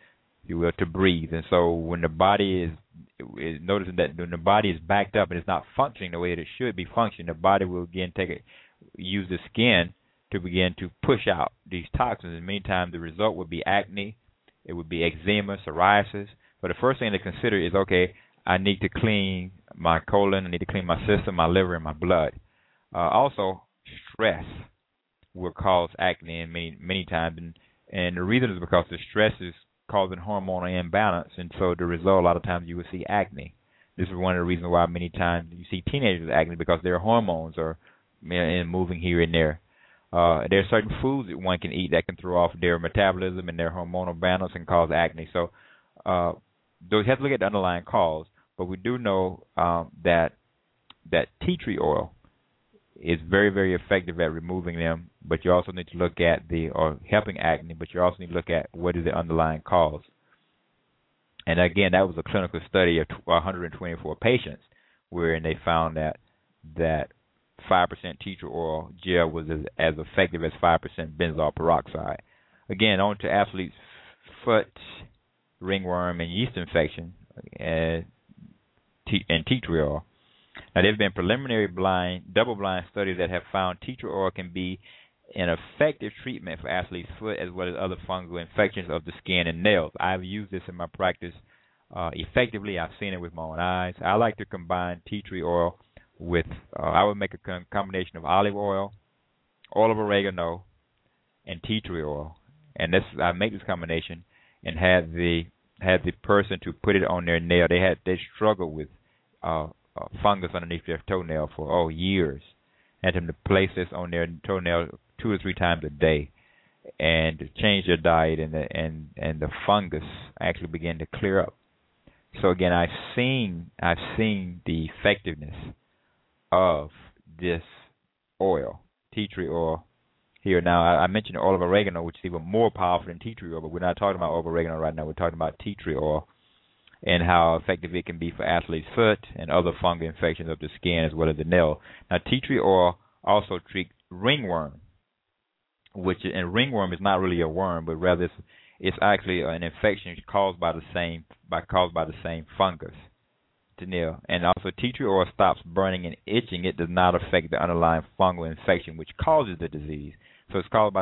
if you will, to breathe. And so when the body is noticing that when the body is backed up and it's not functioning the way that it should be functioning, the body will again use the skin to begin to push out these toxins. And many times the result would be acne, it would be eczema, psoriasis. But the first thing to consider is, okay, I need to clean my colon, I need to clean my system, my liver, and my blood. Also, stress will cause acne in many times, and the reason is because the stress is causing hormonal imbalance, and so the result, a lot of times you will see acne. This is one of the reasons why many times you see teenagers with acne, because their hormones are moving here and there. There are certain foods that one can eat that can throw off their metabolism and their hormonal balance and cause acne. So you have to look at the underlying cause, but we do know that tea tree oil is very, very effective at removing them, but you also need to look at helping acne, but you also need to look at what is the underlying cause. And again, that was a clinical study of 124 patients, wherein they found that 5% tea tree oil gel was as effective as 5% benzoyl peroxide. Again, on to athlete's foot, ringworm, and yeast infection, and tea tree oil. Now, there have been preliminary double-blind studies that have found tea tree oil can be an effective treatment for athlete's foot as well as other fungal infections of the skin and nails. I've used this in my practice effectively. I've seen it with my own eyes. I like to combine tea tree oil with, I would make a combination of olive oil of oregano, and tea tree oil. And I make this combination and had the person to put it on their nail. They struggled with fungus underneath their toenail for years. Had them to place this on their toenail 2 or 3 times a day, and to change their diet, and the fungus actually began to clear up. So again, I've seen the effectiveness of this oil, tea tree oil. Here now, I mentioned oil of oregano, which is even more powerful than tea tree oil, but we're not talking about oil of oregano right now. We're talking about tea tree oil and how effective it can be for athlete's foot and other fungal infections of the skin as well as the nail. Now, tea tree oil also treats ringworm, and ringworm is not really a worm, but rather it's actually an infection caused by the same fungus. And also, tea tree oil stops burning and itching. It does not affect the underlying fungal infection, which causes the disease. So it's caused by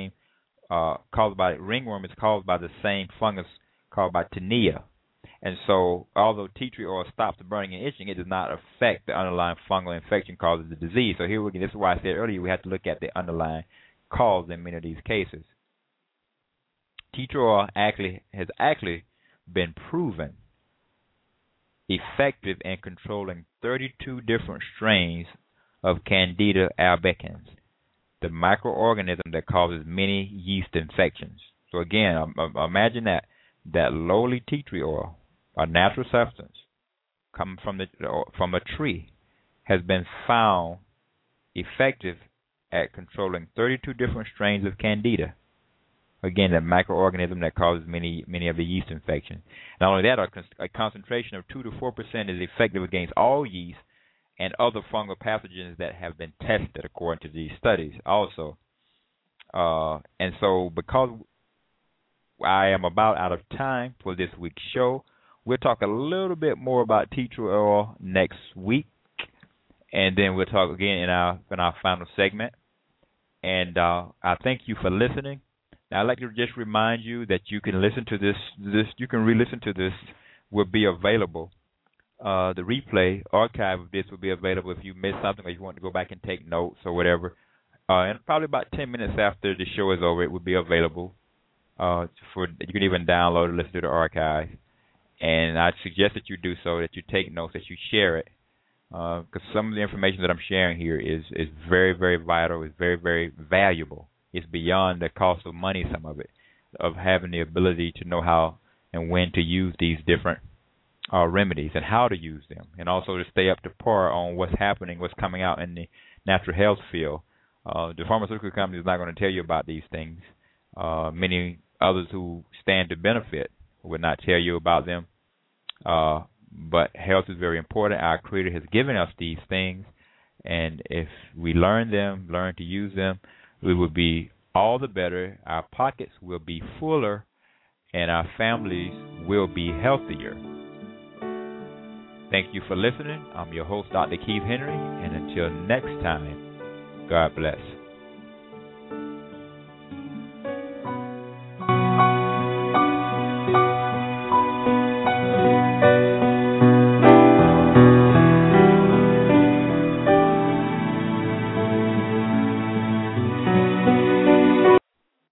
ringworm is caused by the same fungus called by tinea. And so, although tea tree oil stops the burning and itching, it does not affect the underlying fungal infection causes the disease. So here this is why I said earlier we have to look at the underlying cause in many of these cases. Tea tree oil has actually been proven effective in controlling 32 different strains of Candida albicans, the microorganism that causes many yeast infections. So again, imagine that lowly tea tree oil, a natural substance coming from a tree, has been found effective at controlling 32 different strains of Candida. Again, that microorganism that causes many of the yeast infections. Not only that, a concentration of 2 to 4% is effective against all yeast and other fungal pathogens that have been tested according to these studies also. And so because I am about out of time for this week's show, we'll talk a little bit more about tea tree oil next week, and then we'll talk again in our final segment. And I thank you for listening. Now, I'd like to just remind you that you can listen to this. You can re-listen to this. Will be available. The replay archive of this will be available if you missed something or you want to go back and take notes or whatever. And probably about 10 minutes after the show is over, it will be available. You can even download and listen to the archive. And I suggest that you do so, that you take notes, that you share it, because some of the information that I'm sharing here is very, very vital, is very, very valuable. It's beyond the cost of money, some of it, of having the ability to know how and when to use these different remedies and how to use them, and also to stay up to par on what's happening, what's coming out in the natural health field. The pharmaceutical company is not going to tell you about these things. Many others who stand to benefit will not tell you about them. But health is very important. Our Creator has given us these things, and if we learn to use them, we will be all the better. Our pockets will be fuller, and our families will be healthier. Thank you for listening. I'm your host, Dr. Keith Henry, and until next time, God bless.